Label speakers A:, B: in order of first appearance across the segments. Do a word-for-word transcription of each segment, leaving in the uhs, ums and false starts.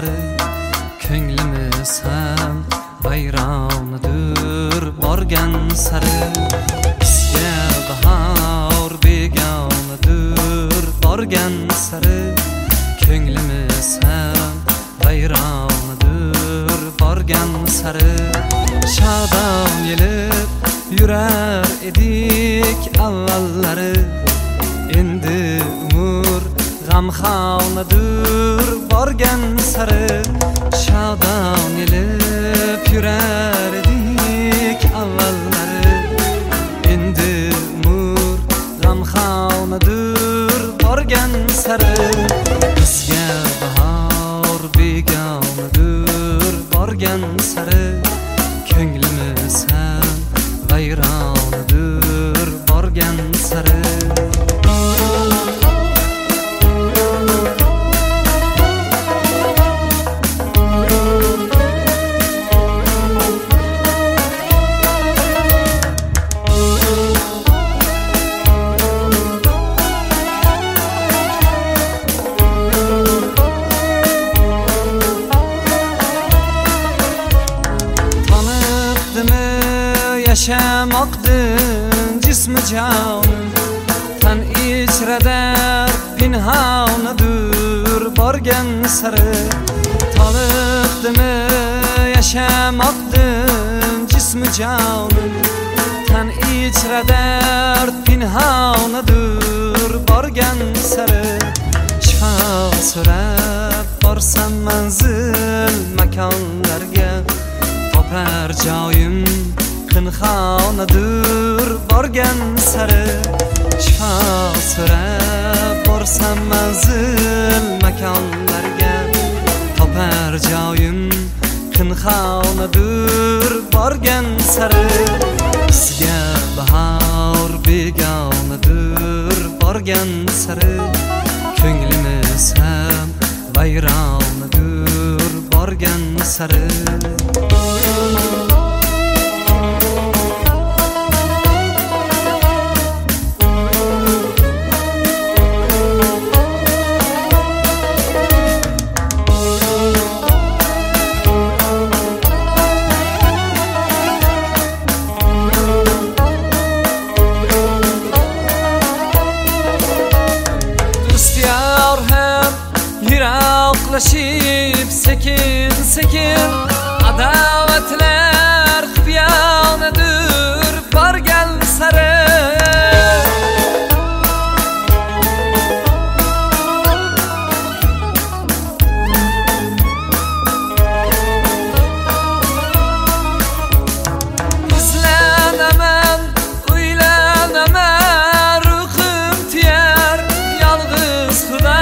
A: sari ko'nglimiz ham vayronidir borgan sari. Bizga bahor begonadir borgan sari ko'nglimiz ham vayronidir borgan sari. Shodon yelib yurar edik avvallari, endi umr g'amxonadir borgan sari. Shodon yelib yurar edik avvallari, endi umr g'amxonadir borgan sari. Bizga bahor begonadir borgan sari ko'nglimiz ham vayronidir borgan sari. Yaşamoqdin jismi jonim, tan ichrada pinhonadir borgan sari. Toliqdimi yashamoqdin jismi jonim, tan ichrada pinhonadir borgan sari. Shifo so'rab borsam manzil makonlarga, topar joyim pinhonadir borgan sari. Shifo so'rab borsam manzil makonlarga, topar joyim pinhonadir borgan sari. Bizga bahor begonadir borgan sari ko'nglimiz ham vayronidir borgan sari. Yiroqlashib sekin sekin adovatlar xiyonidir borgan sari. Izlanaman, o'ylanaman, ruhim tiyar, yolg'iz xudo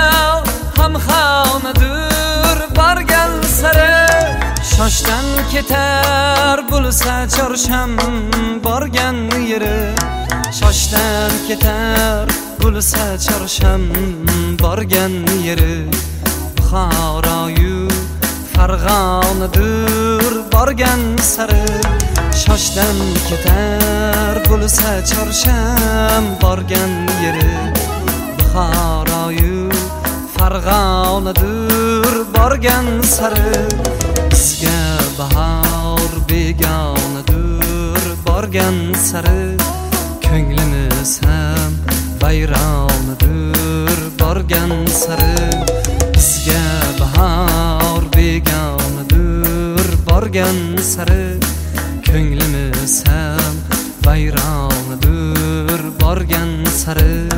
A: hamxonadir borgan sari. Shoshdan ketar bo'lsa chorsham borgan yeri, shoshdan ketar bo'lsa chorsham borgan yeri. Buxoroyu Farg'onadir borgan sari. Shoshdan ketar bo'lsa chorsham borgan yeri. Buxoroyu Farg'onadir borgan sari. Bizga bahor begonadir borgan sari ko'nglimiz ham vayronidir borgan sari. Bizga bahor begonadir borgan sari ko'nglimiz ham vayronidir borgan sari.